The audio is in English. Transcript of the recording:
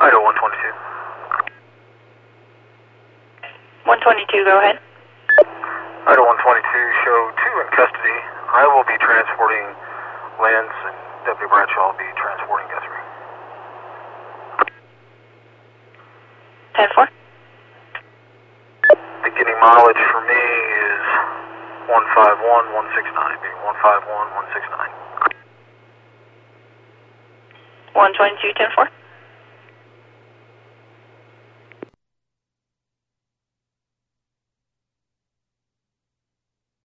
Idaho 122. 122, go ahead. Idaho 122, show 2 in custody. I will be transporting Lance and W. Bradshaw will be transporting Guthrie. 10-4. Beginning mileage for me is 151,169, being 151,169. 122, 10-4.